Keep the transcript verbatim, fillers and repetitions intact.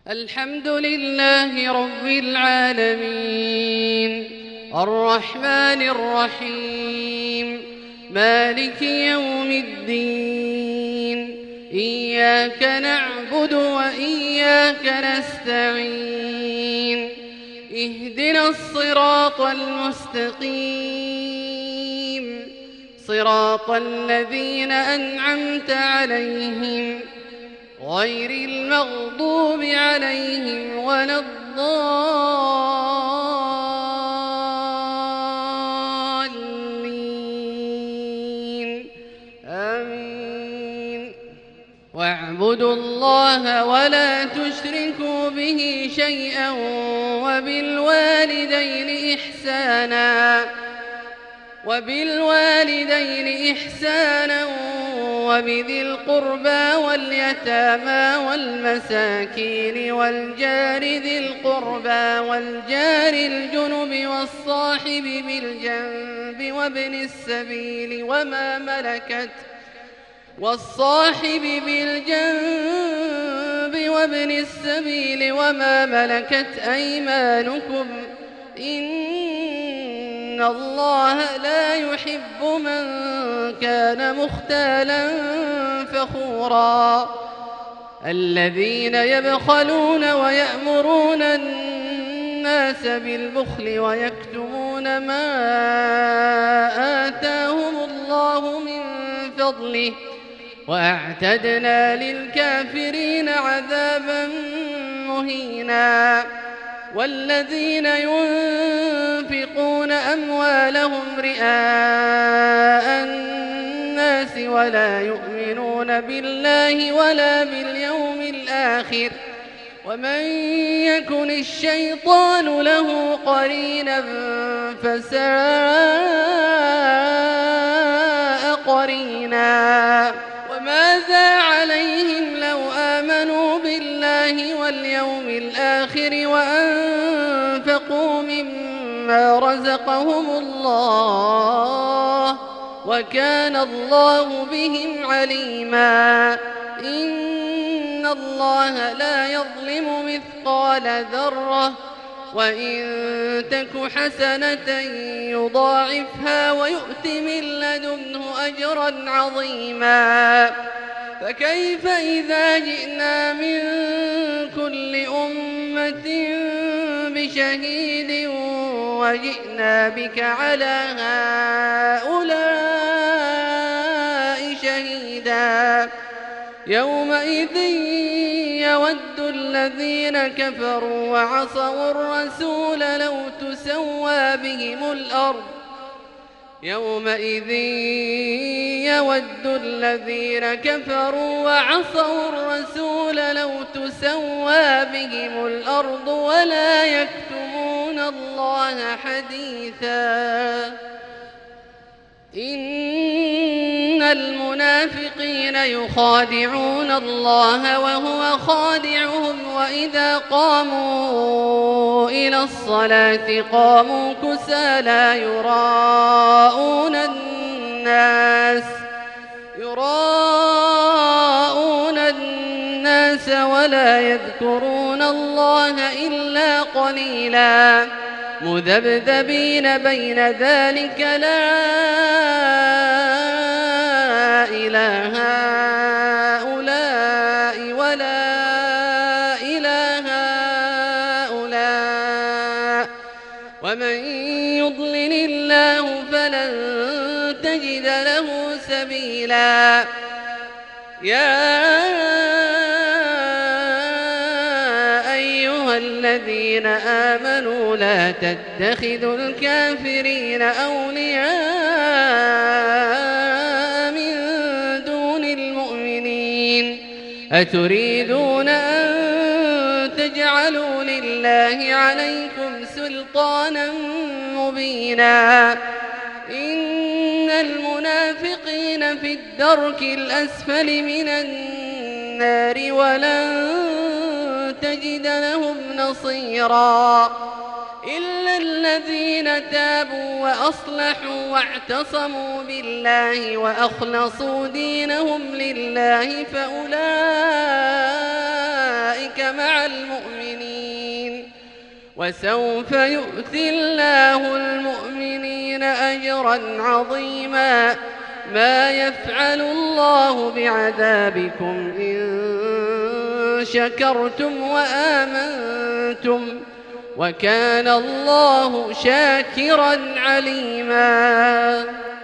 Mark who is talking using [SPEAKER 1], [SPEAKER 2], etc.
[SPEAKER 1] الحمد لله رب العالمين الرحمن الرحيم مالك يوم الدين إياك نعبد وإياك نستعين اهدنا الصراط المستقيم صراط الذين أنعمت عليهم غير المغضوب عليهم ولا الضالين آمين. واعبدوا الله ولا تشركوا به شيئا وبالوالدين إحسانا وبالوالدين إحسانا وبذي القربى واليتامى والمساكين والجار ذي القربى والجار الجنب والصاحب بالجنب وابن السبيل وما ملكت والصاحب بالجنب وابن السبيل وما ملكت أيمانكم إن الله لا يحب من كان مختالا فخورا الذين يبخلون ويأمرون الناس بالبخل ويكتمون ما آتاهم الله من فضله وأعتدنا للكافرين عذابا مهينا. والذين ينفقون أموالهم رئاء الناس ولا يؤمنون بالله ولا باليوم الآخر ومن يكن الشيطان له قرينا فساء قرينا. وماذا عليهم لو آمنوا بالله واليوم الآخر وأنفقوا مما رزقهم الله وكان الله بهم عليما. إن الله لا يظلم مثقال ذرة وإن تك حسنة يضاعفها ويؤت من لدنه أجرا عظيما. فكيف إذا جئنا من كل أمة بشهيد وجئنا بك على هؤلاء شهيدا يومئذ يود الذين كفروا وعصوا الرسول لو تسوى بهم الأرض يومئذ يود الذين كفروا وعصوا الرسول لو تسوى بهم الأرض ولا يكتمون الله حديثا. إن المنافقين يخادعون الله وهو خادعهم وإذا قاموا إلى الصلاة قاموا كسالى يراءون الناس يراءون الناس ولا يذكرون الله إلا قليلا مذبذبين بين ذلك لا إله هؤلاء ولا إله هؤلاء ومن يضلل الله فلن تجد له سبيلا. يا الذين آمنوا لا تتخذوا الكافرين أولياء من دون المؤمنين أتريدون أن تجعلوا لله عليكم سلطانا مبينا. إن المنافقين في الدرك الأسفل من النار ولن تجد لهم نصيرا إلا الذين تابوا وأصلحوا واعتصموا بالله وأخلصوا دينهم لله فأولئك مع المؤمنين وسوف يؤتي الله المؤمنين أجرا عظيما ما يفعل الله بعذابكم إن شكرتم وآمنتم وكان الله شاكرا عليما.